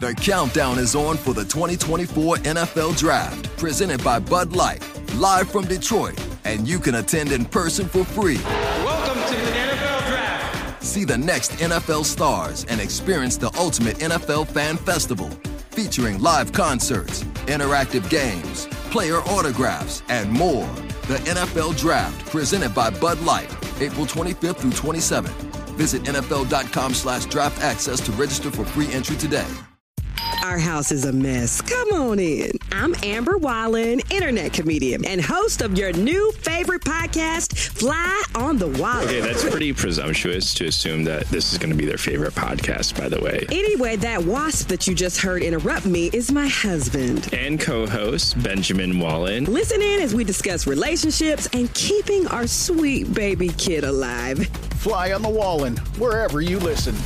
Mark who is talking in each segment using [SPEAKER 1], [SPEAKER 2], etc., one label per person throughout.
[SPEAKER 1] The countdown is on for the 2024 NFL Draft, presented by Bud Light, live from Detroit, and you can attend in person for free.
[SPEAKER 2] Welcome to the NFL Draft.
[SPEAKER 1] See the next NFL stars and experience the ultimate NFL fan festival, featuring live concerts, interactive games, player autographs, and more. The NFL Draft, presented by Bud Light, April 25th through 27th. Visit NFL.com/draft access to register for free entry today.
[SPEAKER 3] Our house is a mess. Come on in. I'm Amber Wallen, internet comedian and host of your new favorite podcast, Fly on the Wall.
[SPEAKER 4] Okay, that's pretty presumptuous to assume that this is going to be their favorite podcast, by the way.
[SPEAKER 3] Anyway, that wasp that you just heard interrupt me is my husband.
[SPEAKER 4] And co-host, Benjamin Wallen.
[SPEAKER 3] Listen in as we discuss relationships and keeping our sweet baby kid alive.
[SPEAKER 5] Fly on the Wallen, wherever you listen.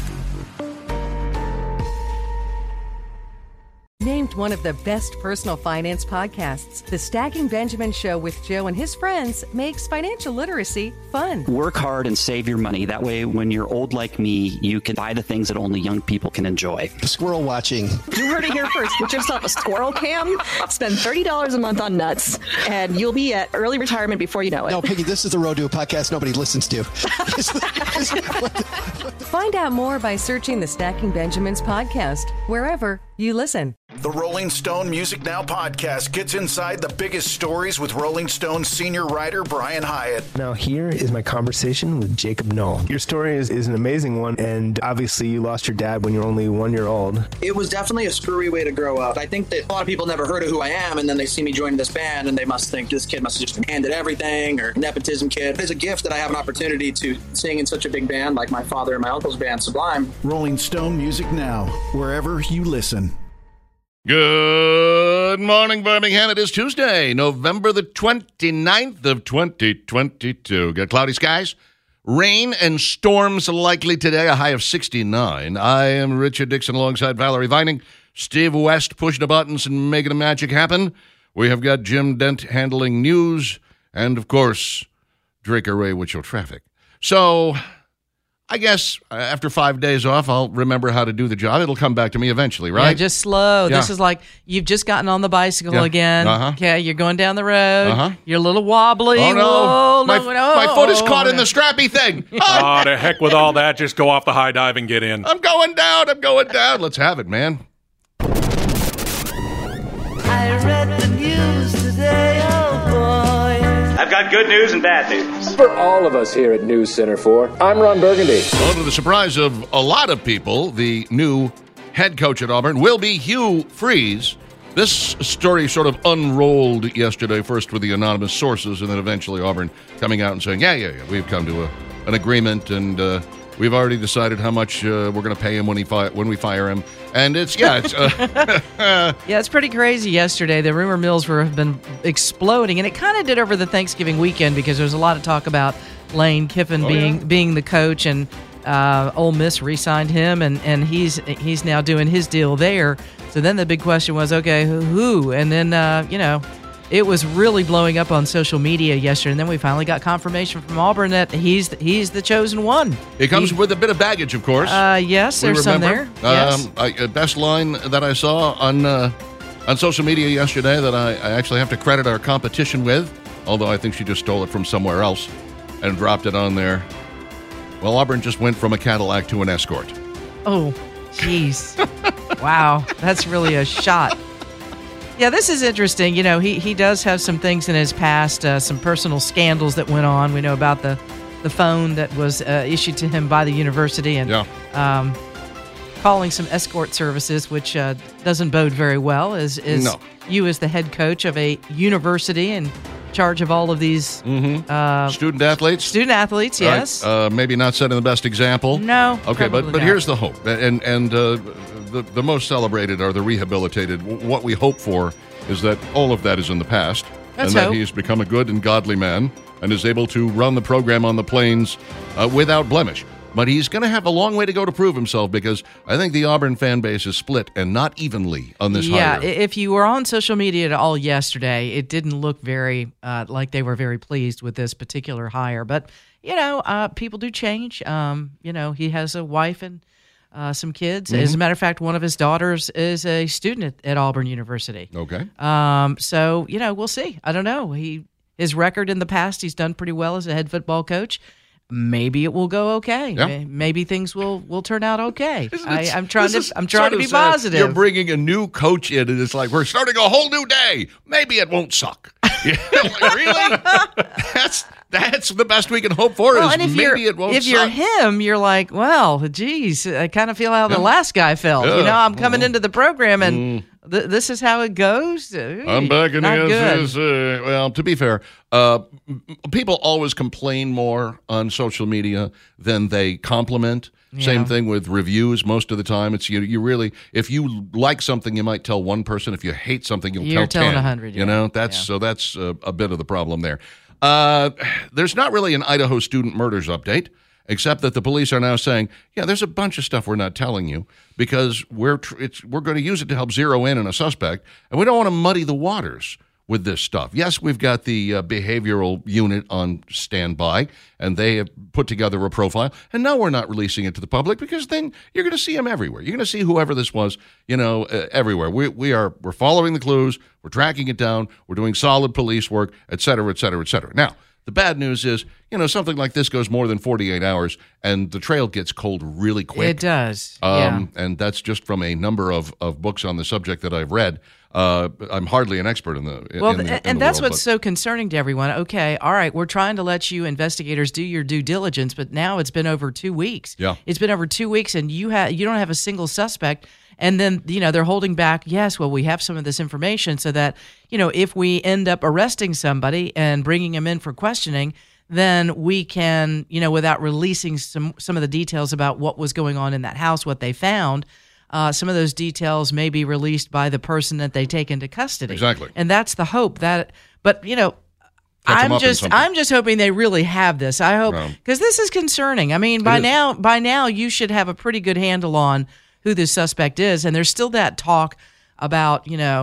[SPEAKER 6] Named one of the best personal finance podcasts, the Stacking Benjamin Show with Joe and his friends makes financial literacy fun.
[SPEAKER 7] Work hard and save your money. That way, when you're old like me, you can buy the things that only young people can enjoy.
[SPEAKER 5] Squirrel watching.
[SPEAKER 8] You heard it here first. Get yourself a squirrel cam, spend $30 a month on nuts, and you'll be at early retirement before you know it.
[SPEAKER 5] No, Piggy, this is the Road to a podcast nobody listens to.
[SPEAKER 6] Find out more by searching the Stacking Benjamins podcast, wherever you listen.
[SPEAKER 9] The Rolling Stone Music Now podcast gets inside the biggest stories with Rolling Stone senior writer Brian Hyatt.
[SPEAKER 10] Now here is my conversation with Jacob Knoll. Your story is an amazing one, and obviously you lost your dad when you were only 1 year old.
[SPEAKER 11] It was definitely a screwy way to grow up. I think that a lot of people never heard of who I am, and then they see me joining this band, and they must think this kid must have just been handed everything, or nepotism kid. It's a gift that I have an opportunity to sing in such a big band like my father and my uncle's band, Sublime.
[SPEAKER 9] Rolling Stone Music Now, wherever you listen.
[SPEAKER 12] Good morning, Birmingham. It is Tuesday, November the 29th of 2022. Got cloudy skies, rain and storms likely today, a high of 69. I am Richard Dixon alongside Valerie Vining, Steve West pushing the buttons and making the magic happen. We have got Jim Dent handling news and, of course, Drake Array with your traffic. So I guess after 5 days off, I'll remember how to do the job. It'll come back to me eventually, right?
[SPEAKER 13] Yeah, just slow.
[SPEAKER 12] Yeah.
[SPEAKER 13] This is like you've just gotten on the bicycle again.
[SPEAKER 12] Uh-huh.
[SPEAKER 13] Okay, you're going down the road.
[SPEAKER 12] Uh-huh.
[SPEAKER 13] You're a little wobbly.
[SPEAKER 12] Oh, no.
[SPEAKER 13] Whoa,
[SPEAKER 12] My foot is caught in the strappy thing.
[SPEAKER 14] Oh, to heck with all that. Just go off the high dive and get in.
[SPEAKER 12] I'm going down. Let's have it, man.
[SPEAKER 15] I read the news today, oh boy.
[SPEAKER 16] I've got good news and bad news.
[SPEAKER 17] For all of us here at News Center 4, I'm Ron Burgundy.
[SPEAKER 12] Well, to the surprise of a lot of people, the new head coach at Auburn will be Hugh Freeze. This story sort of unrolled yesterday, first with the anonymous sources, and then eventually Auburn coming out and saying, yeah, we've come to an agreement, and we've already decided how much we're going to pay him when we fire him. And it's
[SPEAKER 13] pretty crazy yesterday. The rumor mills have been exploding, and it kind of did over the Thanksgiving weekend because there was a lot of talk about Lane Kiffin being the coach, and Ole Miss re-signed him, and he's now doing his deal there. So then the big question was, okay, who? And then it was really blowing up on social media yesterday, and then we finally got confirmation from Auburn that he's the chosen one.
[SPEAKER 12] It comes with a bit of baggage, of course.
[SPEAKER 13] Yes, there's some there. Yes.
[SPEAKER 12] Best line that I saw on social media yesterday that I actually have to credit our competition with, although I think she just stole it from somewhere else and dropped it on there. Well, Auburn just went from a Cadillac to an Escort.
[SPEAKER 13] Oh, jeez. Wow, that's really a shot. Yeah, this is interesting. You know, he does have some things in his past, some personal scandals that went on. We know about the phone that was issued to him by the university and calling some escort services, which doesn't bode very well as you as the head coach of a university in charge of all of these
[SPEAKER 12] student athletes.
[SPEAKER 13] Student athletes, yes.
[SPEAKER 12] Maybe not setting the best example.
[SPEAKER 13] No.
[SPEAKER 12] Okay, but here's the hope, and the most celebrated are the rehabilitated. What we hope for is that all of that is in the past, and that he's become a good and godly man and is able to run the program on the plains without blemish. But he's going to have a long way to go to prove himself, because I think the Auburn fan base is split and not evenly on this hire.
[SPEAKER 13] Yeah, if you were on social media at all yesterday, it didn't look very like they were very pleased with this particular hire. But, people do change. He has a wife and some kids. As a matter of fact, one of his daughters is a student at Auburn University.
[SPEAKER 12] Okay.
[SPEAKER 13] So, we'll see. I don't know. His record in the past, he's done pretty well as a head football coach. Maybe it will go okay.
[SPEAKER 12] Yeah.
[SPEAKER 13] Maybe things will turn out okay. I'm trying to be
[SPEAKER 12] sad.
[SPEAKER 13] positive.
[SPEAKER 12] You're bringing a new coach in, and it's like we're starting a whole new day. Maybe it won't suck. Really? That's the best we can hope for.
[SPEAKER 13] Well,
[SPEAKER 12] is
[SPEAKER 13] and
[SPEAKER 12] maybe it won't.
[SPEAKER 13] If
[SPEAKER 12] suck.
[SPEAKER 13] you're him, you're like, well, geez, I kind of feel how the last guy felt.
[SPEAKER 12] Yeah.
[SPEAKER 13] I'm coming into the program and. This is how it goes?
[SPEAKER 12] I'm back in the SEC. Well, to be fair, people always complain more on social media than they compliment. Yeah. Same thing with reviews. Most of the time, it's you really, if you like something, you might tell one person. If you hate something, you're tell 10.
[SPEAKER 13] 100.
[SPEAKER 12] So that's a bit of the problem there. There's not really an Idaho student murders update, except that the police are now saying, there's a bunch of stuff we're not telling you because we're going to use it to help zero in on a suspect, and we don't want to muddy the waters with this stuff. Yes, we've got the behavioral unit on standby, and they have put together a profile, and now we're not releasing it to the public because then you're going to see him everywhere. You're going to see whoever this was, everywhere. We're following the clues, we're tracking it down, we're doing solid police work, et cetera, et cetera, et cetera. Now, the bad news is, something like this goes more than 48 hours, and the trail gets cold really quick.
[SPEAKER 13] It does,
[SPEAKER 12] And that's just from a number of books on the subject that I've read. I'm hardly an expert in the
[SPEAKER 13] and that's what's so concerning to everyone. Okay, all right, we're trying to let you investigators do your due diligence, but now it's been over 2 weeks.
[SPEAKER 12] Yeah,
[SPEAKER 13] it's been over 2 weeks, and you don't have a single suspect. And then, they're holding back, yes, well, we have some of this information so that, if we end up arresting somebody and bringing him in for questioning, then we can, without releasing some of the details about what was going on in that house, what they found, some of those details may be released by the person that they take into custody.
[SPEAKER 12] Exactly.
[SPEAKER 13] And that's the hope but, I'm just hoping they really have this. I hope, because this is concerning. I mean, by now you should have a pretty good handle on who this suspect is, and there's still that talk about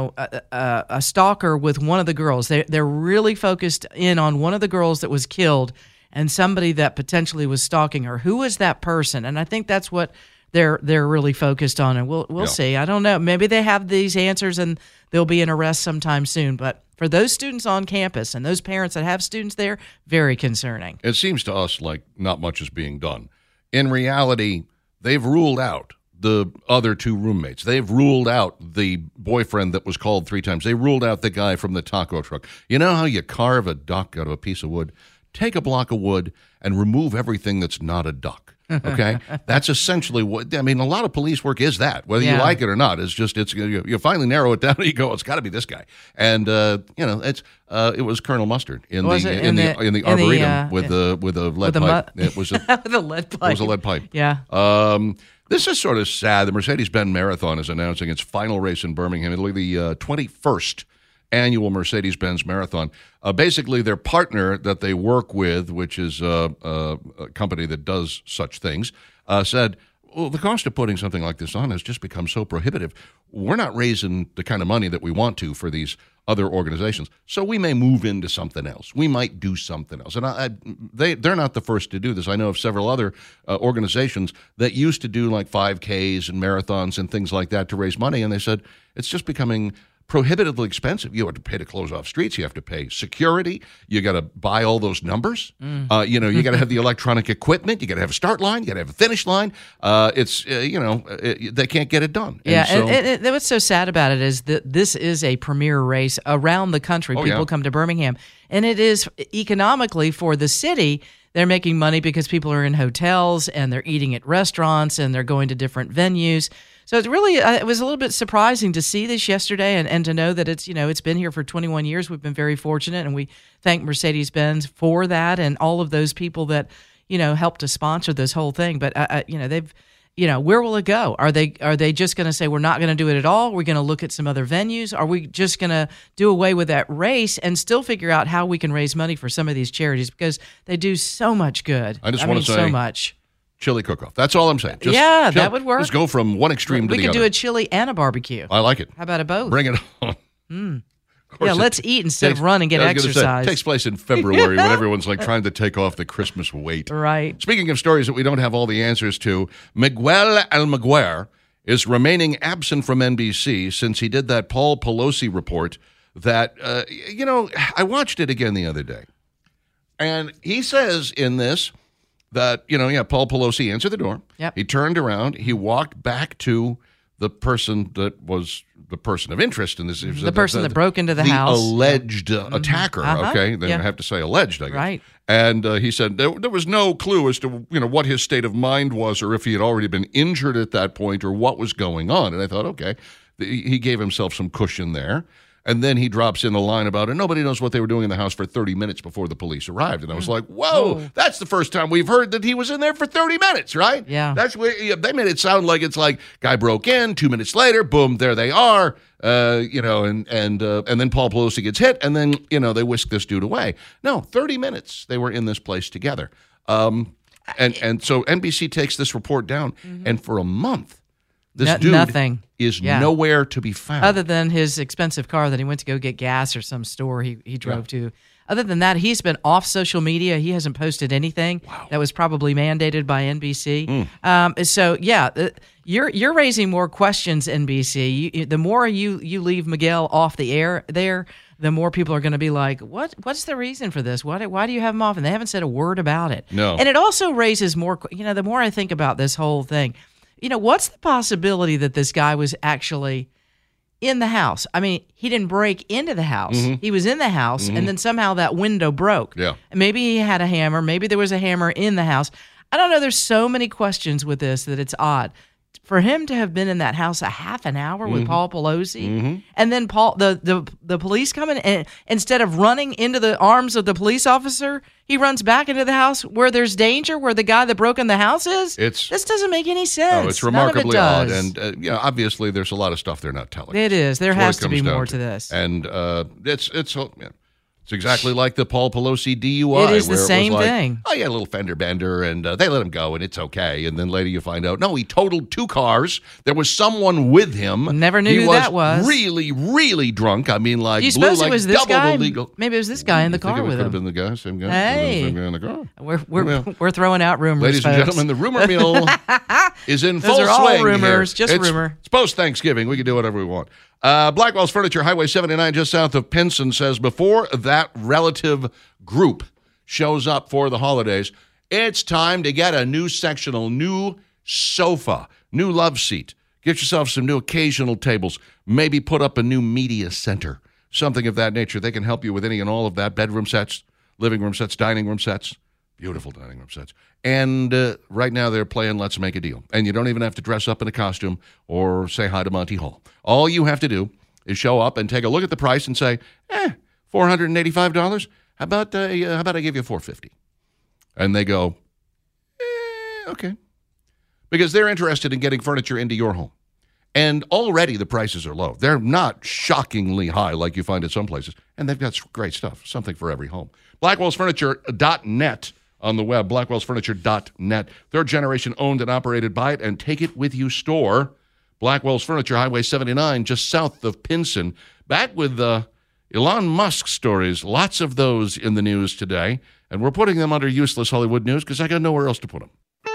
[SPEAKER 13] a stalker with one of the girls. They're really focused in on one of the girls that was killed and somebody that potentially was stalking her. Who is that person? And I think that's what they're really focused on, and we'll see. I don't know. Maybe they have these answers and there'll be an arrest sometime soon. But for those students on campus and those parents that have students there, very concerning.
[SPEAKER 12] It seems to us like not much is being done. In reality, they've ruled out the other two roommates. They've ruled out the boyfriend that was called 3 times. They ruled out the guy from the taco truck. You know how you carve a duck out of a piece of wood? Take a block of wood and remove everything that's not a duck. Okay? That's essentially what, a lot of police work is that. Whether you like it or not, you finally narrow it down and you go, it's got to be this guy. And, it was Colonel Mustard in the Arboretum with a lead pipe. It was
[SPEAKER 13] a lead pipe.
[SPEAKER 12] It was a lead pipe.
[SPEAKER 13] Yeah.
[SPEAKER 12] This is sort of sad. The Mercedes-Benz Marathon is announcing its final race in Birmingham. It'll be the 21st annual Mercedes-Benz Marathon. Basically, their partner that they work with, which is a company that does such things, said, well, the cost of putting something like this on has just become so prohibitive. We're not raising the kind of money that we want to for these other organizations, so we may move into something else. We might do something else. And they're not the first to do this. I know of several other organizations that used to do like 5Ks and marathons and things like that to raise money, and they said it's just becoming prohibitively expensive. You have to pay to close off streets. You have to pay security. You got to buy all those numbers. You got to have the electronic equipment. You got to have a start line. You got to have a finish line. They can't get it done.
[SPEAKER 13] Yeah, and what's so sad about it is that this is a premier race around the country. People come to Birmingham, and it is economically for the city. They're making money because people are in hotels and they're eating at restaurants and they're going to different venues. So it's really, it was a little bit surprising to see this yesterday and to know that it's been here for 21 years. We've been very fortunate, and we thank Mercedes-Benz for that and all of those people that, helped to sponsor this whole thing. But, they've, where will it go? Are they just going to say we're not going to do it at all? We're going to look at some other venues? Are we just going to do away with that race and still figure out how we can raise money for some of these charities, because they do so much good.
[SPEAKER 12] I just want to say
[SPEAKER 13] so much.
[SPEAKER 12] Chili cook-off. That's all I'm saying.
[SPEAKER 13] That would work.
[SPEAKER 12] Just go from one extreme to the other.
[SPEAKER 13] We could do a chili and a barbecue.
[SPEAKER 12] I like it.
[SPEAKER 13] How about a both?
[SPEAKER 12] Bring it on.
[SPEAKER 13] Yeah, let's eat instead of run and get exercise.
[SPEAKER 12] It takes place in February when everyone's like trying to take off the Christmas weight.
[SPEAKER 13] Right.
[SPEAKER 12] Speaking of stories that we don't have all the answers to, Miguel Almaguer is remaining absent from NBC since he did that Paul Pelosi report that, I watched it again the other day. And he says in this that, Paul Pelosi answered the door.
[SPEAKER 13] Yep.
[SPEAKER 12] He turned around. He walked back to the person that was the person of interest in this.
[SPEAKER 13] The person that broke into the house.
[SPEAKER 12] The alleged attacker, okay? Then I have to say alleged, I guess.
[SPEAKER 13] Right.
[SPEAKER 12] And he said there was no clue as to, what his state of mind was or if he had already been injured at that point or what was going on. And I thought, okay, he gave himself some cushion there. And then he drops in the line about it. Nobody knows what they were doing in the house for 30 minutes before the police arrived. And I was like, whoa, that's the first time we've heard that he was in there for 30 minutes, right?
[SPEAKER 13] Yeah.
[SPEAKER 12] That's where they made it sound like it's like guy broke in, 2 minutes later, boom, there they are. And then Paul Pelosi gets hit, and then, they whisk this dude away. No, 30 minutes they were in this place together. And so NBC takes this report down, and for a month, this dude
[SPEAKER 13] nothing.
[SPEAKER 12] Is nowhere to be found.
[SPEAKER 13] Other than his expensive car that he went to go get gas or some store he drove to. Other than that, he's been off social media. He hasn't posted anything that was probably mandated by NBC. You're raising more questions, NBC. The more you leave Miguel off the air there, the more people are going to be like, what's the reason for this? Why do you have him off? And they haven't said a word about it.
[SPEAKER 12] No.
[SPEAKER 13] And it also raises more, the more I think about this whole thing, what's the possibility that this guy was actually in the house? I mean, he didn't break into the house. He was in the house, and then somehow that window broke.
[SPEAKER 12] Yeah.
[SPEAKER 13] Maybe he had a hammer. Maybe there was a hammer in the house. I don't know. There's so many questions with this that it's odd. For him to have been in that house a half an hour with Paul Pelosi, and then the police come in, and instead of running into the arms of the police officer, he runs back into the house where there's danger, where the guy that broke in the house is. This doesn't make any sense.
[SPEAKER 12] No, it's remarkably odd, and obviously there's a lot of stuff they're not telling.
[SPEAKER 13] It is. There has to be more to this,
[SPEAKER 12] and it's exactly like the Paul Pelosi DUI.
[SPEAKER 13] It is the same thing.
[SPEAKER 12] Oh, yeah, a little fender bender, and they let him go, and it's okay. And then later you find out, no, he totaled 2 cars. There was someone with him.
[SPEAKER 13] Never knew who that was.
[SPEAKER 12] Really, really drunk. I mean, like,
[SPEAKER 13] do you suppose
[SPEAKER 12] blew
[SPEAKER 13] it was
[SPEAKER 12] like
[SPEAKER 13] this
[SPEAKER 12] double
[SPEAKER 13] guy?
[SPEAKER 12] the legal.
[SPEAKER 13] Maybe it was this guy in the car with him.
[SPEAKER 12] Could have been the guy, same guy.
[SPEAKER 13] Hey,
[SPEAKER 12] same guy in the car.
[SPEAKER 13] We're throwing out rumors,
[SPEAKER 12] ladies and gentlemen. The rumor mill is in full swing.
[SPEAKER 13] Those are all rumors,
[SPEAKER 12] here.
[SPEAKER 13] just rumor.
[SPEAKER 12] It's post-Thanksgiving. We can do whatever we want. Blackwell's Furniture, Highway 79, just south of Pinson, says before that relative group shows up for the holidays, it's time to get a new sectional, new sofa, new love seat. Get yourself some new occasional tables. Maybe put up a new media center, something of that nature. They can help you with any and all of that. Bedroom sets, living room sets, dining room sets. Beautiful dining room sets. And right now they're playing Let's Make a Deal. And you don't even have to dress up in a costume or say hi to Monty Hall. All you have to do is show up and take a look at the price and say, $485? How about I give you $450? And they go, okay. Because they're interested in getting furniture into your home. And already the prices are low. They're not shockingly high like you find at some places. And they've got great stuff, something for every home. BlackwellsFurniture.net on the web, blackwellsfurniture.net. Third generation owned and operated by it, and take it with you store. Blackwell's Furniture, Highway 79, just south of Pinson. Back with Elon Musk stories, lots of those in the news today. And we're putting them under useless Hollywood news because I got nowhere else to put them.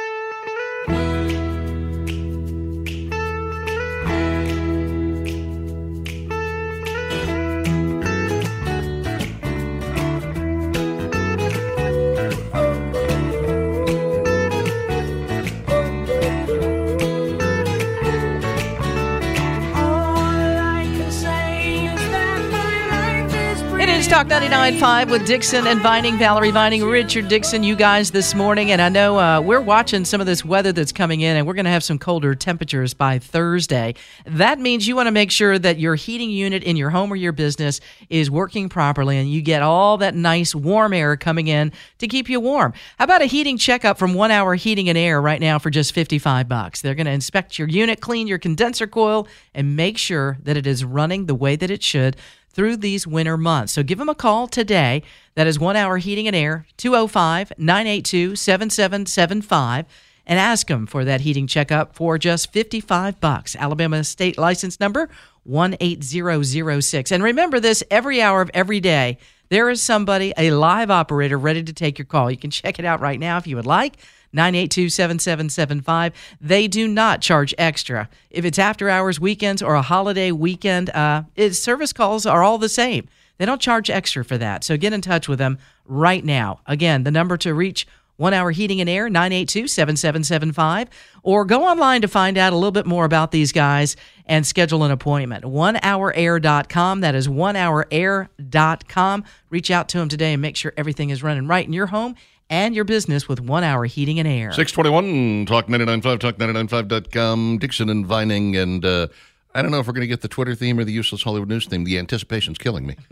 [SPEAKER 13] Talk 99.5 with Dixon and Vining, Valerie Vining, Richard Dixon, you guys this morning. And I know we're watching some of this weather that's coming in, and we're going to have some colder temperatures by Thursday. That means you want to make sure that your heating unit in your home or your business is working properly, and you get all that nice warm air coming in to keep you warm. How about a heating checkup from 1 Hour Heating and Air right now for just $55? They're going to inspect your unit, clean your condenser coil, and make sure that it is running the way that it should through these winter months. So give them a call today. That is 1 Hour Heating and Air, 205-982-7775. and ask them for that heating checkup for just $55. Alabama state license number 18006. And remember this, every hour of every day, there is somebody, a live operator, ready to take your call. You can check it out right now if you would like. 982-7775. They do not charge extra. If it's after hours, weekends, or a holiday weekend, service calls are all the same. They don't charge extra for that. So get in touch with them right now. Again, the number to reach 1 Hour Heating and Air, 982-7775, or go online to find out a little bit more about these guys and schedule an appointment. 1hourair.com. That is 1hourair.com. Reach out to them today and make sure everything is running right in your home and your business with 1 Hour Heating and Air.
[SPEAKER 12] 621, Talk 99.5, Talk99.5.com, Dixon and Vining, and I don't know if we're going to get the Twitter theme or the Useless Hollywood News theme. The anticipation's killing me.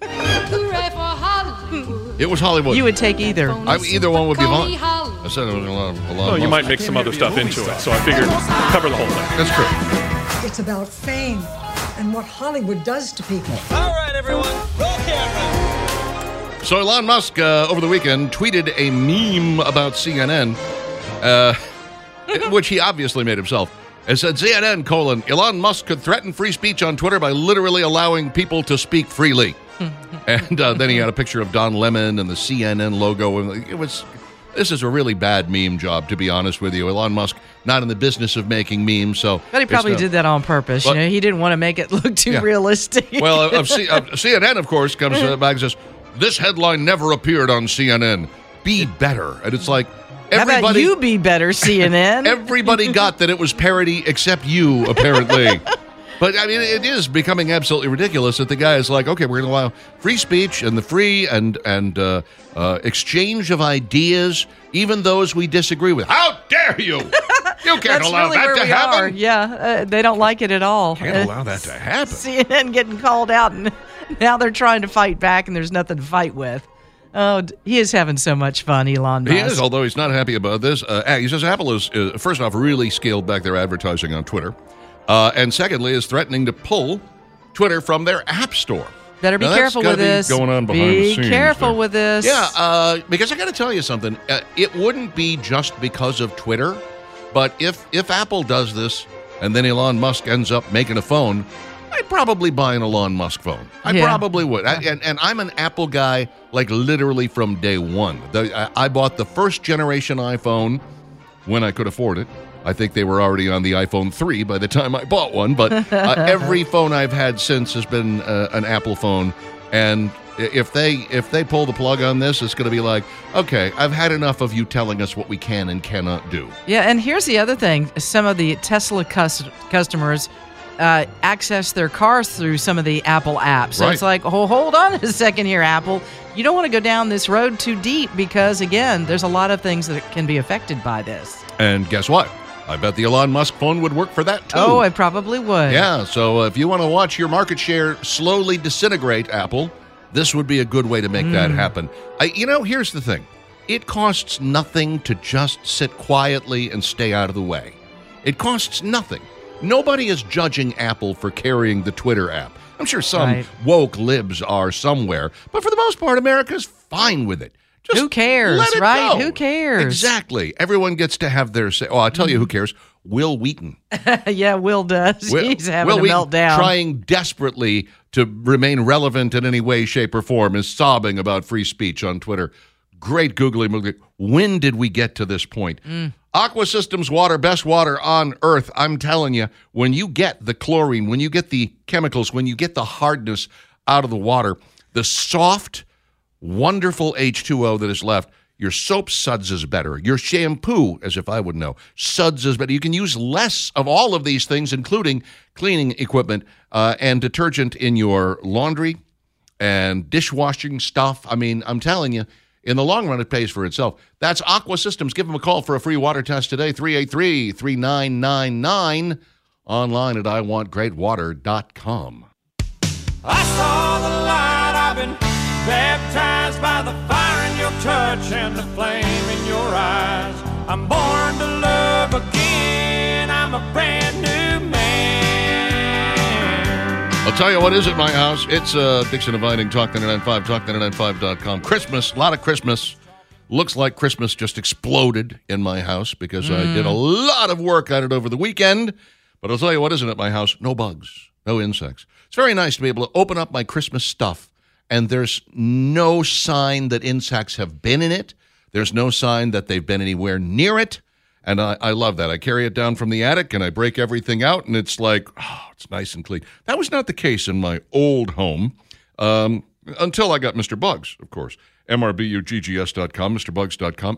[SPEAKER 12] It was Hollywood.
[SPEAKER 13] You would take either.
[SPEAKER 12] Either one would be fine. I said it was a lot.
[SPEAKER 14] Well, you might mix some other stuff into it, so I figured cover the whole thing.
[SPEAKER 12] That's true.
[SPEAKER 18] It's about fame and what Hollywood does to people.
[SPEAKER 2] All right, everyone, roll camera.
[SPEAKER 12] So Elon Musk, over the weekend, tweeted a meme about CNN, which he obviously made himself. It said, CNN, Elon Musk could threaten free speech on Twitter by literally allowing people to speak freely. And then he had a picture of Don Lemon and the CNN logo. And this is a really bad meme job, to be honest with you. Elon Musk, not in the business of making memes. But
[SPEAKER 13] he probably did that on purpose. But, he didn't want to make it look too realistic.
[SPEAKER 12] Well, CNN, of course, comes back and says, this headline never appeared on CNN. Be better. And it's like, everybody...
[SPEAKER 13] How about you be better, CNN?
[SPEAKER 12] Everybody got that it was parody except you, apparently. But, I mean, it is becoming absolutely ridiculous that the guy is like, okay, we're going to allow free speech and the free and exchange of ideas, even those we disagree with. How dare you? You can't allow that to happen.
[SPEAKER 13] Yeah, they don't like it at all.
[SPEAKER 12] Can't allow that to happen.
[SPEAKER 13] CNN getting called out, and now they're trying to fight back, and there's nothing to fight with. Oh, he is having so much fun, Elon Musk.
[SPEAKER 12] He is, although he's not happy about this. He says Apple is, first off, really scaled back their advertising on Twitter. And secondly, is threatening to pull Twitter from their app store.
[SPEAKER 13] Better be careful with this.
[SPEAKER 12] Going on behind the scenes.
[SPEAKER 13] Be careful with this.
[SPEAKER 12] Yeah, because I got to tell you something. It wouldn't be just because of Twitter, but if Apple does this and then Elon Musk ends up making a phone, I'd probably buy an Elon Musk phone. I probably would. And I'm an Apple guy, like literally from day one. I bought the first generation iPhone when I could afford it. I think they were already on the iPhone 3 by the time I bought one, but every phone I've had since has been an Apple phone. And if they pull the plug on this, it's going to be like, okay, I've had enough of you telling us what we can and cannot do.
[SPEAKER 13] Yeah, and here's the other thing. Some of the Tesla customers access their cars through some of the Apple apps. So It's like, oh, hold on a second here, Apple. You don't want to go down this road too deep because, again, there's a lot of things that can be affected by this.
[SPEAKER 12] And guess what? I bet the Elon Musk phone would work for that, too.
[SPEAKER 13] Oh, it probably would.
[SPEAKER 12] Yeah, so if you want to watch your market share slowly disintegrate, Apple, this would be a good way to make that happen. Here's the thing. It costs nothing to just sit quietly and stay out of the way. It costs nothing. Nobody is judging Apple for carrying the Twitter app. I'm sure some woke libs are somewhere, but for the most part, America's fine with it. Just
[SPEAKER 13] who cares,
[SPEAKER 12] let it
[SPEAKER 13] right?
[SPEAKER 12] go.
[SPEAKER 13] Who cares?
[SPEAKER 12] Exactly. Everyone gets to have their say. Oh, I'll tell you who cares. Will Wheaton.
[SPEAKER 13] Yeah, Will does. He's having a meltdown.
[SPEAKER 12] Trying desperately to remain relevant in any way, shape, or form, is sobbing about free speech on Twitter. Great googly moogly. When did we get to this point? Aqua Systems water, best water on earth. I'm telling you, when you get the chlorine, when you get the chemicals, when you get the hardness out of the water, the soft, wonderful H2O that is left, your soap suds is better. Your shampoo, as if I would know, suds is better. You can use less of all of these things, including cleaning equipment and detergent in your laundry and dishwashing stuff. I mean, I'm telling you, in the long run, it pays for itself. That's Aqua Systems. Give them a call for a free water test today, 383-3999, online at iwantgreatwater.com.
[SPEAKER 15] I saw the light, I've been baptized by the fire in your touch and the flame in your eyes. I'm born to love again, I'm a brand new man.
[SPEAKER 12] I'll tell you what is at my house. It's Dixon and Vining, Talk 99.5, Talk99.5.com. Christmas, a lot of Christmas. Looks like Christmas just exploded in my house because I did a lot of work on it over the weekend. But I'll tell you what isn't at my house. No bugs, no insects. It's very nice to be able to open up my Christmas stuff, and there's no sign that insects have been in it. There's no sign that they've been anywhere near it. And I love that. I carry it down from the attic, and I break everything out, and it's like, oh, it's nice and clean. That was not the case in my old home until I got Mr. Bugs, of course. MRBUGGS.com, MrBugs.com,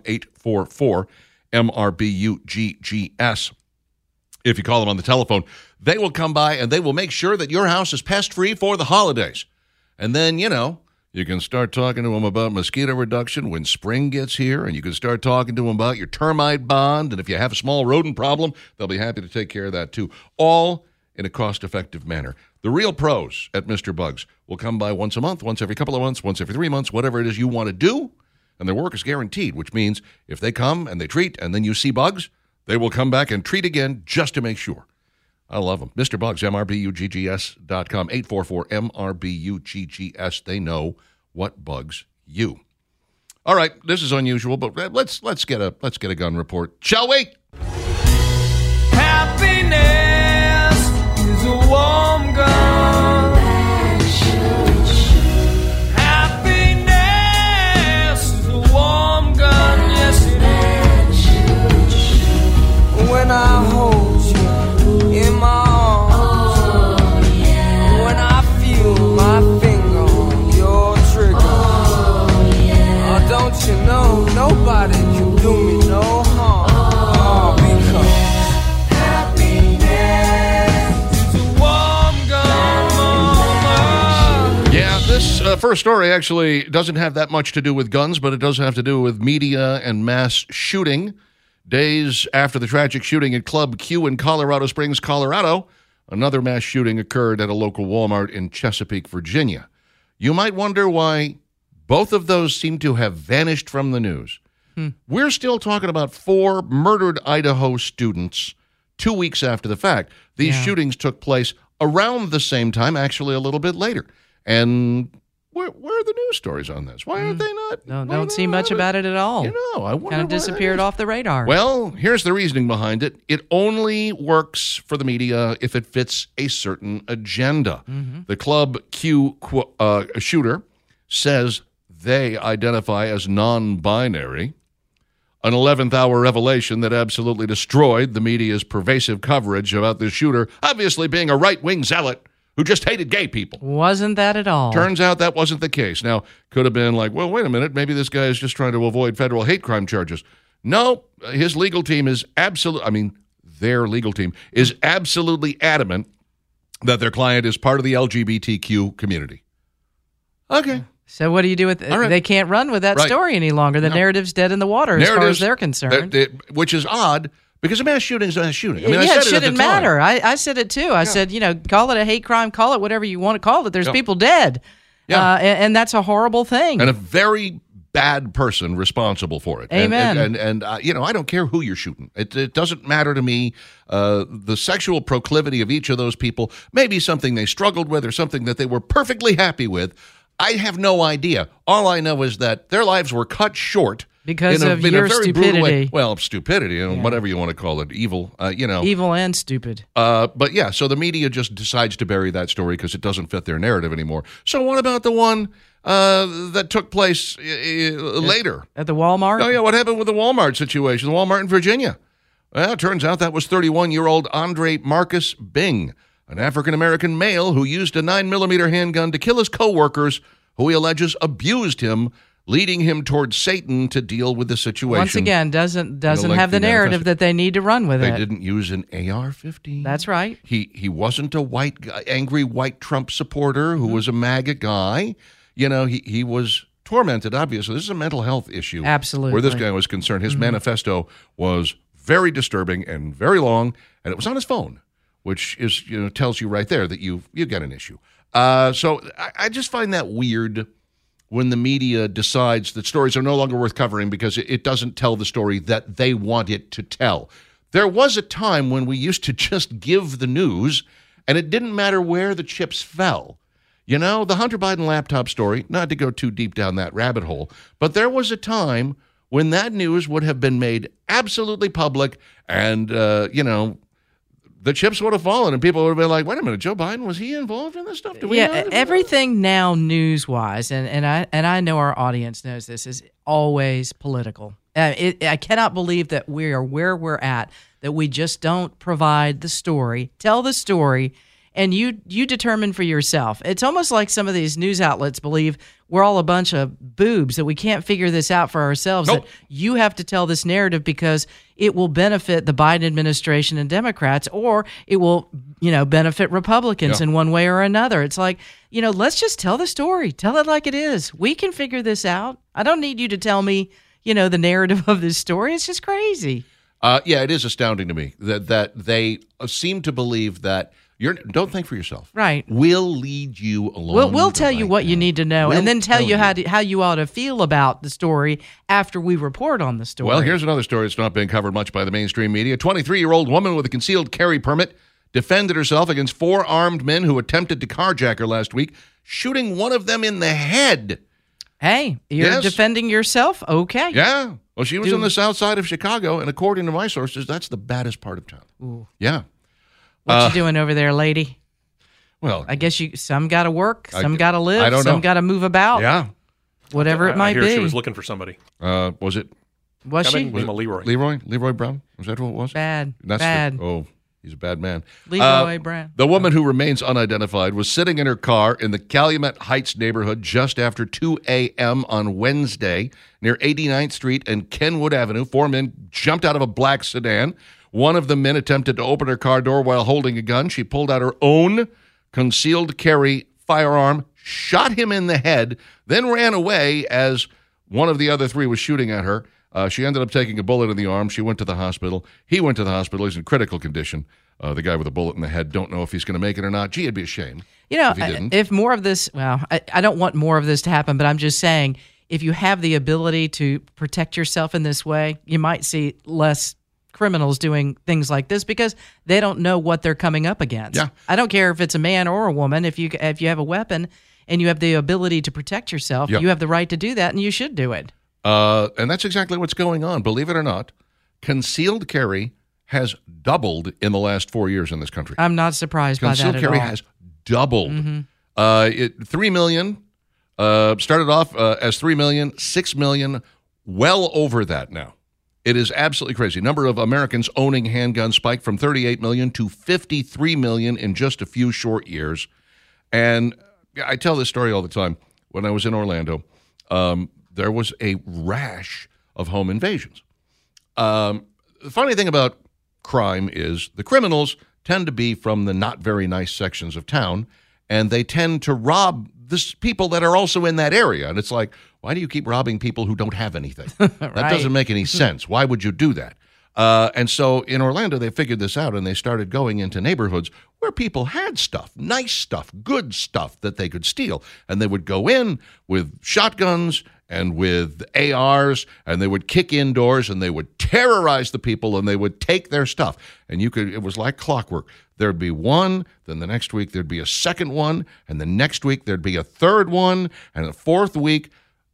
[SPEAKER 12] 844-MRBUGGS. If you call them on the telephone, they will come by, and they will make sure that your house is pest-free for the holidays. And then, you know, you can start talking to them about mosquito reduction when spring gets here, and you can start talking to them about your termite bond, and if you have a small rodent problem, they'll be happy to take care of that too, all in a cost-effective manner. The real pros at Mr. Bugs will come by once a month, once every couple of months, once every 3 months, whatever it is you want to do, and their work is guaranteed, which means if they come and they treat and then you see bugs, they will come back and treat again just to make sure. I love them. Mr. Bugs, MRBUGGS.com, 844-MRBUGGS. They know what bugs you. All right, this is unusual, but let's get a gun report, shall we?
[SPEAKER 15] Happiness is a warm gun. Happiness is a warm gun. Yes, it is. When I hold you in my arms, when I feel my finger on your trigger, don't you know nobody can do me no harm? Because happiness is a warm gun, mama.
[SPEAKER 12] Yeah, this first story actually doesn't have that much to do with guns, but it does have to do with media and mass shooting. Days after the tragic shooting at Club Q in Colorado Springs, Colorado, another mass shooting occurred at a local Walmart in Chesapeake, Virginia. You might wonder why both of those seem to have vanished from the news. We're still talking about 4 murdered Idaho students 2 weeks after the fact. These shootings took place around the same time, actually a little bit later. And where are the news stories on this? Why aren't they not?
[SPEAKER 13] Don't see much about it at all.
[SPEAKER 12] You know, I wonder
[SPEAKER 13] kind of disappeared off the radar.
[SPEAKER 12] Well, here's the reasoning behind it. It only works for the media if it fits a certain agenda. The Club Q shooter says they identify as non-binary, an 11th-hour revelation that absolutely destroyed the media's pervasive coverage about the shooter obviously being a right-wing zealot who just hated gay people.
[SPEAKER 13] Wasn't that at all.
[SPEAKER 12] Turns out that wasn't the case. Now, could have been like, well, wait a minute, maybe this guy is just trying to avoid federal hate crime charges. No, his legal team is their legal team is absolutely adamant that their client is part of the LGBTQ community. Okay.
[SPEAKER 13] So what do you do with it? Right. They can't run with that story any longer. The narrative's dead in the water as far as they're concerned.
[SPEAKER 12] Which is odd. Because a mass shooting is a mass shooting. I mean,
[SPEAKER 13] it shouldn't matter. I said it too. I said, call it a hate crime, call it whatever you want to call it. There's people dead. And that's a horrible thing.
[SPEAKER 12] And a very bad person responsible for it.
[SPEAKER 13] Amen.
[SPEAKER 12] And I don't care who you're shooting. It doesn't matter to me. The sexual proclivity of each of those people may be something they struggled with or something that they were perfectly happy with. I have no idea. All I know is that their lives were cut short
[SPEAKER 13] because of your stupidity.
[SPEAKER 12] Well, stupidity, whatever you want to call it, evil,
[SPEAKER 13] Evil and stupid.
[SPEAKER 12] But yeah, so the media just decides to bury that story because it doesn't fit their narrative anymore. So what about the one that took place later?
[SPEAKER 13] At the Walmart?
[SPEAKER 12] Oh, yeah, what happened with the Walmart situation, the Walmart in Virginia? Well, it turns out that was 31-year-old Andre Marcus Bing, an African-American male who used a 9mm handgun to kill his co-workers who he alleges abused him, leading him towards Satan to deal with the situation.
[SPEAKER 13] Once again, doesn't have the narrative that they need to run with it.
[SPEAKER 12] They didn't use an AR-15.
[SPEAKER 13] That's right.
[SPEAKER 12] He wasn't a angry white Trump supporter who was a MAGA guy. He was tormented, obviously. This is a mental health issue.
[SPEAKER 13] Absolutely.
[SPEAKER 12] Where this guy was concerned. His manifesto was very disturbing and very long, and it was on his phone, which is tells you right there that you got an issue. So I just find that weird when the media decides that stories are no longer worth covering because it doesn't tell the story that they want it to tell. There was a time when we used to just give the news, and it didn't matter where the chips fell. The Hunter Biden laptop story, not to go too deep down that rabbit hole, but there was a time when that news would have been made absolutely public and, the chips would have fallen and people would have been like, wait a minute, Joe Biden, was he involved in this stuff? Do we know?
[SPEAKER 13] Everything now news-wise, and I know our audience knows this, is always political. I cannot believe that we are where we're at, that we just don't provide the story, tell the story, and you determine for yourself. It's almost like some of these news outlets believe we're all a bunch of boobs, that we can't figure this out for ourselves, that you have to tell this narrative because it will benefit the Biden administration and Democrats, or it will, benefit Republicans in one way or another. It's like, let's just tell the story. Tell it like it is. We can figure this out. I don't need you to tell me, the narrative of this story. It's just crazy.
[SPEAKER 12] It is astounding to me that they seem to believe that don't think for yourself.
[SPEAKER 13] Right.
[SPEAKER 12] We'll lead you along.
[SPEAKER 13] We'll tell you what you need to know, and then tell you how you ought to feel about the story after we report on the story.
[SPEAKER 12] Well, here's another story that's not being covered much by the mainstream media. A 23-year-old woman with a concealed carry permit defended herself against 4 armed men who attempted to carjack her last week, shooting one of them in the head.
[SPEAKER 13] Hey, you're defending yourself? Okay.
[SPEAKER 12] Yeah. Well, she was on the south side of Chicago, and according to my sources, that's the baddest part of town.
[SPEAKER 13] Ooh.
[SPEAKER 12] Yeah.
[SPEAKER 13] What you doing over there, lady?
[SPEAKER 12] Well,
[SPEAKER 13] I guess some got to work, some got to live, some got to move about.
[SPEAKER 12] Yeah.
[SPEAKER 13] Whatever it might be.
[SPEAKER 14] She was looking for somebody.
[SPEAKER 12] Was it?
[SPEAKER 13] Was she?
[SPEAKER 14] Was it Leroy?
[SPEAKER 12] Leroy Brown? Was that who it was?
[SPEAKER 13] Bad.
[SPEAKER 12] He's a bad man.
[SPEAKER 13] Leroy Brown.
[SPEAKER 12] The woman who remains unidentified was sitting in her car in the Calumet Heights neighborhood just after 2 a.m. on Wednesday near 89th Street and Kenwood Avenue. 4 men jumped out of a black sedan. One of the men attempted to open her car door while holding a gun. She pulled out her own concealed carry firearm, shot him in the head, then ran away as one of the other 3 was shooting at her. She ended up taking a bullet in the arm. She went to the hospital. He went to the hospital. He's in critical condition. The guy with a bullet in the head, don't know if he's going to make it or not. Gee, it'd be a shame if he didn't.
[SPEAKER 13] If more of this, I don't want more of this to happen, but I'm just saying, if you have the ability to protect yourself in this way, you might see less criminals doing things like this because they don't know what they're coming up against.
[SPEAKER 12] Yeah.
[SPEAKER 13] I don't care if it's a man or a woman. If you have a weapon and you have the ability to protect yourself, you have the right to do that, and you should do it.
[SPEAKER 12] And that's exactly what's going on. Believe it or not, concealed carry has doubled in the last 4 years in this country.
[SPEAKER 13] I'm not surprised by that at all.
[SPEAKER 12] Concealed carry has doubled.
[SPEAKER 13] Mm-hmm.
[SPEAKER 12] 3 million started off as 3 million, 6 million, well over that now. It is absolutely crazy. Number of Americans owning handguns spiked from 38 million to 53 million in just a few short years. And I tell this story all the time. When I was in Orlando, there was a rash of home invasions. The funny thing about crime is the criminals tend to be from the not very nice sections of town, and they tend to rob the people that are also in that area. And it's like, why do you keep robbing people who don't have anything? That doesn't make any sense. Why would you do that? And so in Orlando, they figured this out, and they started going into neighborhoods where people had stuff, nice stuff, good stuff that they could steal. And they would go in with shotguns and with ARs, and they would kick in doors, and they would terrorize the people, and they would take their stuff. And it was like clockwork. There'd be one, then the next week there'd be a second one, and the next week there'd be a third one, and the fourth week,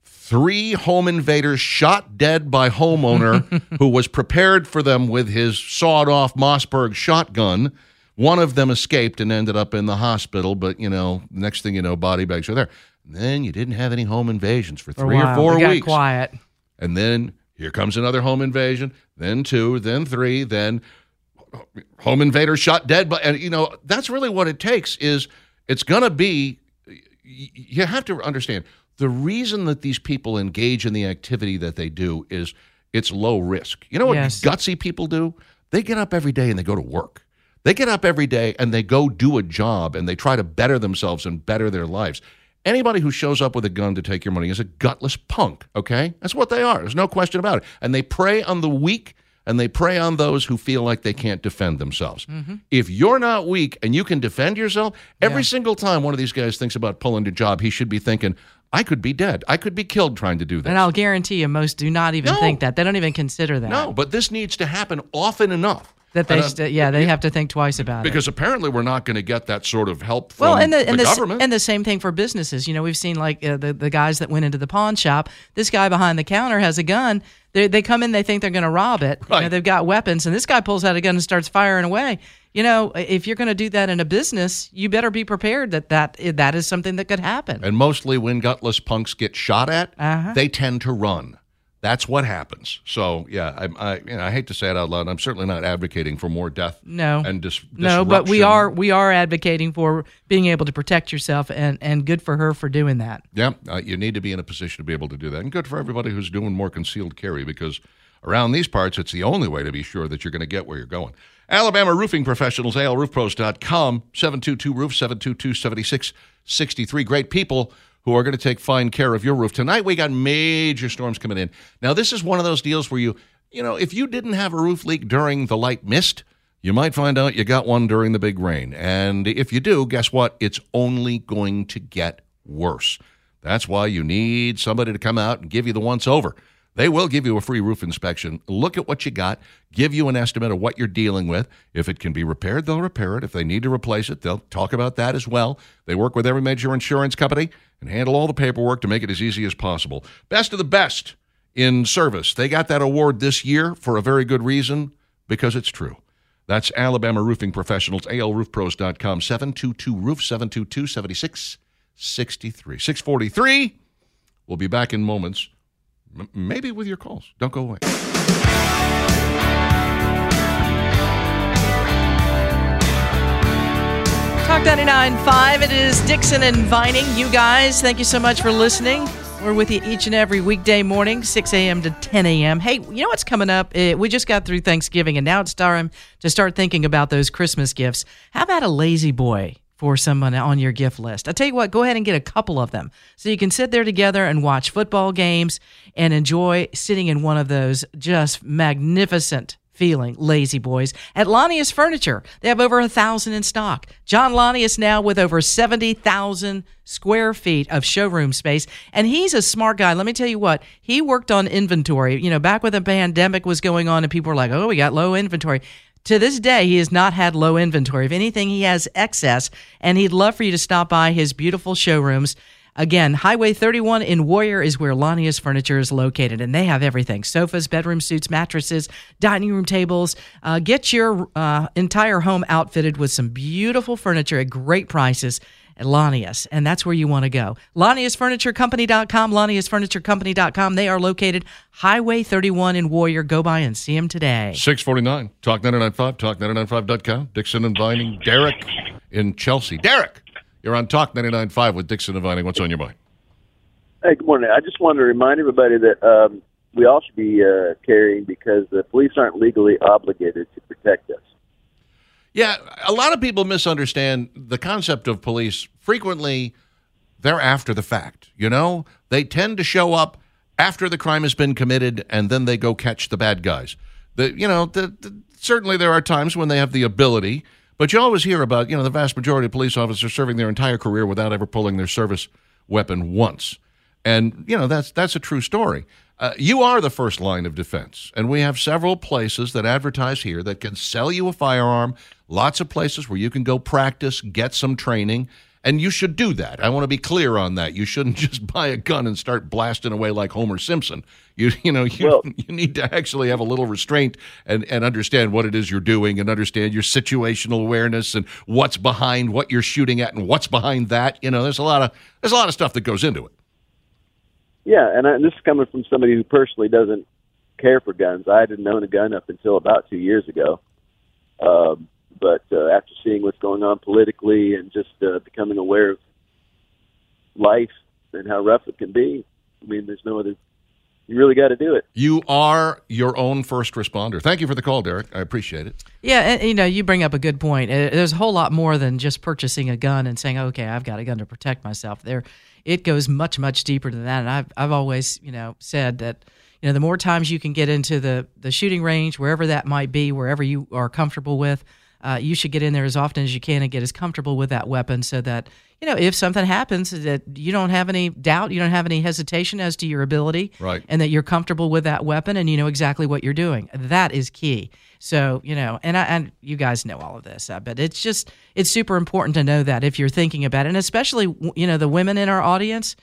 [SPEAKER 12] 3 home invaders shot dead by homeowner who was prepared for them with his sawed-off Mossberg shotgun. One of them escaped and ended up in the hospital, but, next thing you know, body bags are there. And then you didn't have any home invasions for 3 or 4 weeks.
[SPEAKER 13] Got quiet.
[SPEAKER 12] And then here comes another home invasion, then 2, then 3, then home invader shot dead. And, that's really what it takes is it's going to be, you have to understand, the reason that these people engage in the activity that they do is it's low risk. You know what gutsy people do? They get up every day and they go to work. They get up every day and they go do a job and they try to better themselves and better their lives. Anybody who shows up with a gun to take your money is a gutless punk, okay? That's what they are. There's no question about it. And they prey on the weak and they prey on those who feel like they can't defend themselves. Mm-hmm. If you're not weak and you can defend yourself, every single time one of these guys thinks about pulling a job, he should be thinking, I could be dead. I could be killed trying to do this.
[SPEAKER 13] And I'll guarantee you most do not even think that. They don't even consider that.
[SPEAKER 12] No, but this needs to happen often enough
[SPEAKER 13] That they have to think twice about
[SPEAKER 12] because
[SPEAKER 13] it.
[SPEAKER 12] apparently we're not going to get that sort of help from the government.
[SPEAKER 13] And the same thing for businesses. We've seen like the guys that went into the pawn shop. This guy behind the counter has a gun. They come in, they think they're going to rob it.
[SPEAKER 12] Right.
[SPEAKER 13] They've got weapons, and this guy pulls out a gun and starts firing away. If you're going to do that in a business, you better be prepared that is something that could happen.
[SPEAKER 12] And mostly when gutless punks get shot at, they tend to run. That's what happens. So, yeah, I hate to say it out loud. I'm certainly not advocating for more death. And disruption.
[SPEAKER 13] No, but we are advocating for being able to protect yourself, and good for her for doing that.
[SPEAKER 12] Yeah, you need to be in a position to be able to do that, and good for everybody who's doing more concealed carry, because around these parts, it's the only way to be sure that you're going to get where you're going. Alabama Roofing Professionals, alroofpros.com, 722-ROOF, 722-7663. Great people who are going to take fine care of your roof. Tonight, we got major storms coming in. Now, this is one of those deals where if you didn't have a roof leak during the light mist, you might find out you got one during the big rain. And if you do, guess what? It's only going to get worse. That's why you need somebody to come out and give you the once-over. They will give you a free roof inspection, look at what you got, give you an estimate of what you're dealing with. If it can be repaired, they'll repair it. If they need to replace it, they'll talk about that as well. They work with every major insurance company and handle all the paperwork to make it as easy as possible. Best of the best in service. They got that award this year for a very good reason, because it's true. That's Alabama Roofing Professionals, alroofpros.com, 722-ROOF, 722-7663. 6:43. We'll be back in moments. Maybe with your calls. Don't go away.
[SPEAKER 13] Talk 99.5. It is Dixon and Vining. You guys, thank you so much for listening. We're with you each and every weekday morning, 6 a.m. to 10 a.m. Hey, you know what's coming up? We just got through Thanksgiving, and now it's time to start thinking about those Christmas gifts. How about a lazy boy for someone on your gift list? I tell you what, go ahead and get a couple of them so you can sit there together and watch football games and enjoy sitting in one of those just magnificent feeling lazy boys at Lanius Furniture. They have over 1,000 in stock. John Lanius now with over 70,000 square feet of showroom space, and he's a smart guy. Let me tell you what, he worked on inventory. Back when the pandemic was going on and people were like, oh, we got low inventory. To this day, he has not had low inventory. If anything, he has excess, and he'd love for you to stop by his beautiful showrooms. Again, Highway 31 in Warrior is where Lanius Furniture is located, and they have everything: sofas, bedroom suites, mattresses, dining room tables. Get your entire home outfitted with some beautiful furniture at great prices at Lanius, and that's where you want to go. LaniusFurnitureCompany.com, LaniusFurnitureCompany.com. They are located Highway 31 in Warrior. Go by and see them today.
[SPEAKER 12] 6:49, Talk 99.5, Talk995.com. Dixon and Vining, Derek in Chelsea. Derek, you're on Talk 99.5 with Dixon and Vining. What's on your mind?
[SPEAKER 19] Hey, good morning. I just wanted to remind everybody that we all should be carrying, because the police aren't legally obligated to protect us.
[SPEAKER 12] Yeah, a lot of people misunderstand the concept of police. Frequently, they're after the fact, They tend to show up after the crime has been committed, and then they go catch the bad guys. Certainly there are times when they have the ability, but you always hear about, the vast majority of police officers serving their entire career without ever pulling their service weapon once. And, that's a true story. You are the first line of defense, and we have several places that advertise here that can sell you a firearm, lots of places where you can go practice, get some training, and you should do that. I want to be clear on that. You shouldn't just buy a gun and start blasting away like Homer Simpson. You need to actually have a little restraint and understand what it is you're doing, and understand your situational awareness and what's behind what you're shooting at and what's behind that. There's a lot of stuff that goes into it.
[SPEAKER 19] Yeah, and this is coming from somebody who personally doesn't care for guns. I didn't own a gun up until about 2 years ago. But after seeing what's going on politically and just becoming aware of life and how rough it can be, there's no other. You really got to do it.
[SPEAKER 12] You are your own first responder. Thank you for the call, Derek. I appreciate it.
[SPEAKER 13] Yeah, and you bring up a good point. There's a whole lot more than just purchasing a gun and saying, okay, I've got a gun to protect myself. It goes much, much deeper than that. And I've always, said that, the more times you can get into the shooting range, wherever that might be, wherever you are comfortable with, you should get in there as often as you can and get as comfortable with that weapon so that, if something happens, that you don't have any doubt, you don't have any hesitation as to your ability,
[SPEAKER 12] right?
[SPEAKER 13] And that you're comfortable with that weapon and you know exactly what you're doing. That is key. So, and you guys know all of this, but it's super important to know that if you're thinking about it, and especially, the women in our audience,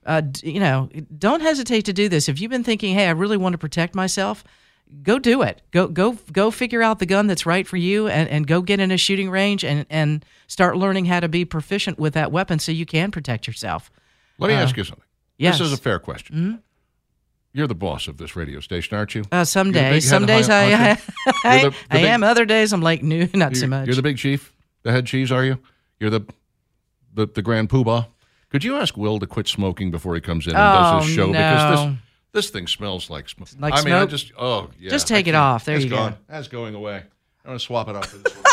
[SPEAKER 13] don't hesitate to do this. If you've been thinking, hey, I really want to protect myself, go do it. Go figure out the gun that's right for you and go get in a shooting range and start learning how to be proficient with that weapon so you can protect yourself.
[SPEAKER 12] Let me ask you something.
[SPEAKER 13] Yes.
[SPEAKER 12] This is a fair question.
[SPEAKER 13] Mm-hmm.
[SPEAKER 12] You're the boss of this radio station, aren't you?
[SPEAKER 13] Some days I am. Other days I'm like, no, not so much.
[SPEAKER 12] You're the big chief, the head cheese, are you? You're the grand poobah. Could you ask Will to quit smoking before he comes in and does his show?
[SPEAKER 13] No.
[SPEAKER 12] Because this thing smells like smoke.
[SPEAKER 13] Like
[SPEAKER 12] smoke?
[SPEAKER 13] I
[SPEAKER 12] mean,
[SPEAKER 13] just take it off. There you
[SPEAKER 12] go. That's going away. I'm going to swap it out for this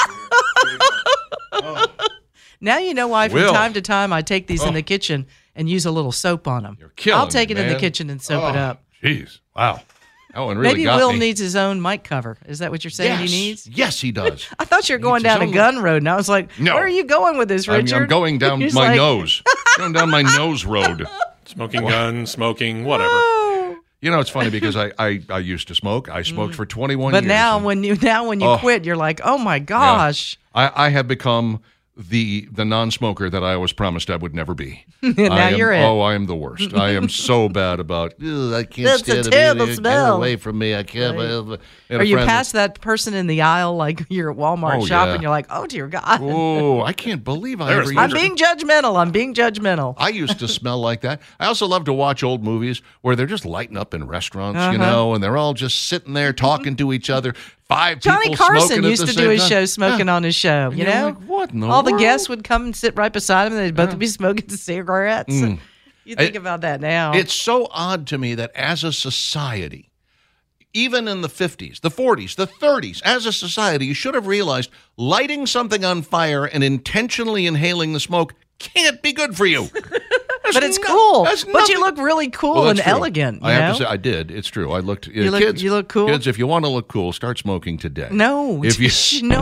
[SPEAKER 12] one.
[SPEAKER 13] Now you know why from time to time I take these in the kitchen and use a little soap on them.
[SPEAKER 12] You're killing
[SPEAKER 13] I'll take it
[SPEAKER 12] me,
[SPEAKER 13] in the
[SPEAKER 12] man.
[SPEAKER 13] kitchen and soap it up.
[SPEAKER 12] Jeez. Wow. That one really
[SPEAKER 13] Maybe
[SPEAKER 12] got
[SPEAKER 13] Will
[SPEAKER 12] me.
[SPEAKER 13] needs his own mic cover. Is that what you're saying he needs?
[SPEAKER 12] Yes, he does.
[SPEAKER 13] I thought you were going down a gun road, and I was like,
[SPEAKER 12] No.
[SPEAKER 13] where are you going with this, Richard?
[SPEAKER 12] I'm going down
[SPEAKER 13] He's
[SPEAKER 12] my
[SPEAKER 13] like-
[SPEAKER 12] nose. Going down my nose road.
[SPEAKER 14] Smoking guns, smoking, whatever.
[SPEAKER 12] It's funny because I used to smoke. I smoked for 21
[SPEAKER 13] But
[SPEAKER 12] years.
[SPEAKER 13] now when you quit, you're like, oh my gosh.
[SPEAKER 12] I have become the non-smoker that I was promised I would never be.
[SPEAKER 13] Now you're it.
[SPEAKER 12] Oh, I am the worst. I am so bad about. I can't
[SPEAKER 13] That's
[SPEAKER 12] stand
[SPEAKER 13] a
[SPEAKER 12] it.
[SPEAKER 13] terrible
[SPEAKER 12] Get
[SPEAKER 13] smell.
[SPEAKER 12] away from me. I can't.
[SPEAKER 13] Right. Are you past that person in the aisle like you're at Walmart shopping?
[SPEAKER 12] Yeah.
[SPEAKER 13] You're like, oh dear God.
[SPEAKER 12] Oh, I can't believe I ever.
[SPEAKER 13] I'm being judgmental.
[SPEAKER 12] I used to smell like that. I also love to watch old movies where they're just lighting up in restaurants, and they're all just sitting there talking to each other. Five
[SPEAKER 13] Johnny
[SPEAKER 12] people
[SPEAKER 13] Carson
[SPEAKER 12] smoking at
[SPEAKER 13] used
[SPEAKER 12] the
[SPEAKER 13] to
[SPEAKER 12] same
[SPEAKER 13] do his
[SPEAKER 12] time.
[SPEAKER 13] show smoking
[SPEAKER 12] Yeah.
[SPEAKER 13] on his show, you know?
[SPEAKER 12] Like, what in the
[SPEAKER 13] All the
[SPEAKER 12] world?
[SPEAKER 13] guests would come and sit right beside him, and they'd both be smoking cigarettes. You think about that now.
[SPEAKER 12] It's so odd to me that as a society, even in the 50s, the 40s, the 30s, as a society, you should have realized lighting something on fire and intentionally inhaling the smoke can't be good for you.
[SPEAKER 13] But it's cool. But you look really cool
[SPEAKER 12] Well, that's
[SPEAKER 13] and
[SPEAKER 12] true.
[SPEAKER 13] elegant.
[SPEAKER 12] I have to say, I did. It's true. I looked.
[SPEAKER 13] You look cool?
[SPEAKER 12] Kids, if you want to look cool, start smoking today.
[SPEAKER 13] No.
[SPEAKER 12] If you
[SPEAKER 13] no.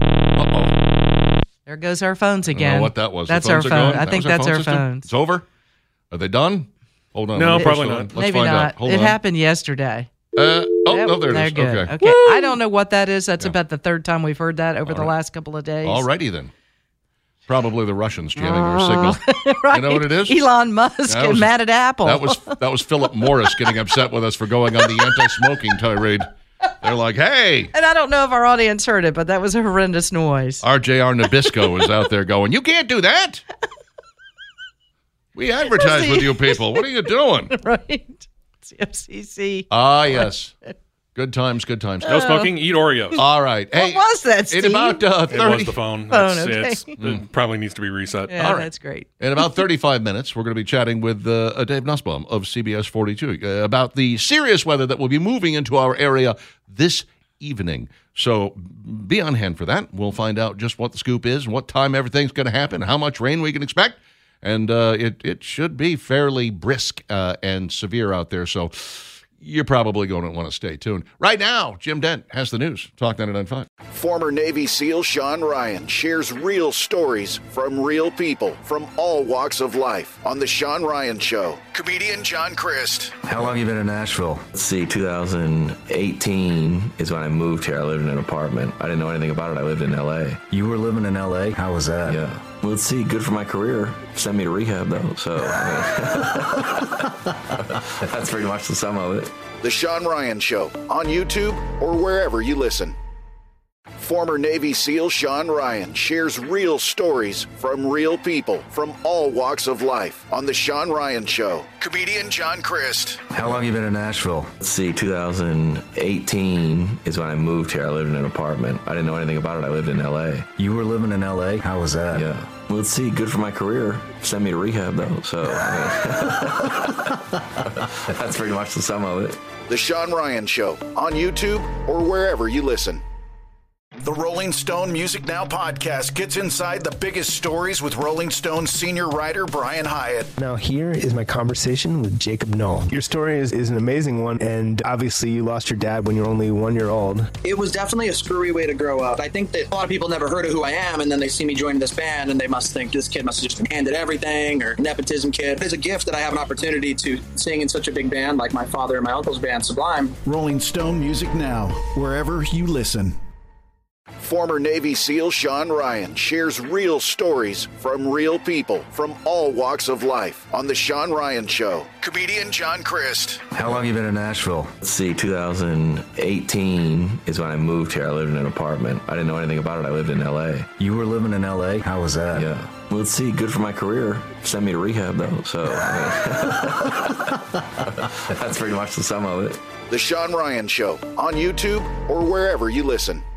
[SPEAKER 12] Uh-oh.
[SPEAKER 13] There goes our phones
[SPEAKER 12] I don't
[SPEAKER 13] again.
[SPEAKER 12] know what that was. The
[SPEAKER 13] That's our
[SPEAKER 12] phones are
[SPEAKER 13] phone.
[SPEAKER 12] going?
[SPEAKER 13] I
[SPEAKER 12] That
[SPEAKER 13] think
[SPEAKER 12] was our
[SPEAKER 13] that's
[SPEAKER 12] phone
[SPEAKER 13] our
[SPEAKER 12] system?
[SPEAKER 13] phones.
[SPEAKER 12] It's over? Are they done? Hold on.
[SPEAKER 14] No,
[SPEAKER 12] Let me
[SPEAKER 14] probably
[SPEAKER 12] push
[SPEAKER 14] not.
[SPEAKER 12] Let's
[SPEAKER 13] Maybe
[SPEAKER 12] find
[SPEAKER 13] not.
[SPEAKER 12] out. Hold
[SPEAKER 13] It
[SPEAKER 12] on.
[SPEAKER 13] happened yesterday.
[SPEAKER 12] No, there
[SPEAKER 13] They're
[SPEAKER 12] it is.
[SPEAKER 13] good.
[SPEAKER 12] Okay.
[SPEAKER 13] I don't know what that is. That's about the third time we've heard that over the last couple of days.
[SPEAKER 12] All righty then. Probably the Russians jamming our signal.
[SPEAKER 13] Right.
[SPEAKER 12] You know what it is?
[SPEAKER 13] Elon Musk
[SPEAKER 12] That
[SPEAKER 13] and
[SPEAKER 12] was-
[SPEAKER 13] mad at Apple.
[SPEAKER 12] That was Philip Morris getting upset with us for going on the anti-smoking tirade. They're like, hey,
[SPEAKER 13] And I don't know if our audience heard it, but that was a horrendous noise.
[SPEAKER 12] RJR Nabisco is out there going, you can't do that. We advertise with you people. What are you doing?
[SPEAKER 13] Right. It's the FCC.
[SPEAKER 12] Ah, yes. Good times, good times.
[SPEAKER 14] No smoking, eat Oreos.
[SPEAKER 12] All right. Hey,
[SPEAKER 13] What was that, Steve?
[SPEAKER 12] in about 30...
[SPEAKER 14] It was the phone.
[SPEAKER 13] Okay.
[SPEAKER 14] It probably needs to be reset.
[SPEAKER 13] Yeah,
[SPEAKER 12] All right.
[SPEAKER 13] that's great.
[SPEAKER 12] In about 35 minutes, we're going to be chatting with Dave Nussbaum of CBS 42 about the serious weather that will be moving into our area this evening. So be on hand for that. We'll find out just what the scoop is, and what time everything's going to happen, how much rain we can expect. And it should be fairly brisk and severe out there. So you're probably going to want to stay tuned. Right now, Jim Dent has the news. Talk 99.5.
[SPEAKER 9] Former Navy SEAL Sean Ryan shares real stories from real people from all walks of life on The Sean Ryan Show. Comedian John Christ.
[SPEAKER 20] How long have you been in Nashville? Let's see, 2018 is when I moved here. I lived in an apartment. I didn't know anything about it. I lived in L.A.
[SPEAKER 21] You were living in L.A.? How was that?
[SPEAKER 20] Yeah. Well, let's see, good for my career. Sent me to rehab, though, so that's pretty much the sum of it.
[SPEAKER 9] The Sean Ryan Show on YouTube or wherever you listen. Former Navy SEAL Sean Ryan shares real stories from real people from all walks of life on The Sean Ryan Show. Comedian John Christ.
[SPEAKER 21] How long have you been in Nashville?
[SPEAKER 20] Let's see, 2018 is when I moved here. I lived in an apartment. I didn't know anything about it. I lived in L.A.
[SPEAKER 21] You were living in L.A.? How was that?
[SPEAKER 20] Yeah. Well, let's see, good for my career. Sent me to rehab, though, so that's pretty much the sum of it.
[SPEAKER 9] The Sean Ryan Show on YouTube or wherever you listen. The Rolling Stone Music Now podcast gets inside the biggest stories with Rolling Stone senior writer Brian Hyatt.
[SPEAKER 10] Now, here is my conversation with Jacob Knoll. Your story is an amazing one, and obviously you lost your dad when you were only 1 year old.
[SPEAKER 11] It was definitely a screwy way to grow up. I think that a lot of people never heard of who I am, and then they see me joining this band, and they must think this kid must have just been handed everything, or nepotism kid. It's a gift that I have an opportunity to sing in such a big band like my father and my uncle's band, Sublime.
[SPEAKER 9] Rolling Stone Music Now, wherever you listen. Former Navy SEAL Sean Ryan shares real stories from real people from all walks of life on The Sean Ryan Show. Comedian John Crist.
[SPEAKER 21] How long you been in Nashville?
[SPEAKER 20] Let's see, 2018 is when I moved here. I lived in an apartment. I didn't know anything about it. I lived in L.A.
[SPEAKER 21] You were living in L.A.? How was that?
[SPEAKER 20] Yeah. Well, let's see, good for my career. Sent me to rehab, though, so that's pretty much the sum of it.
[SPEAKER 9] The Sean Ryan Show on YouTube or wherever you listen.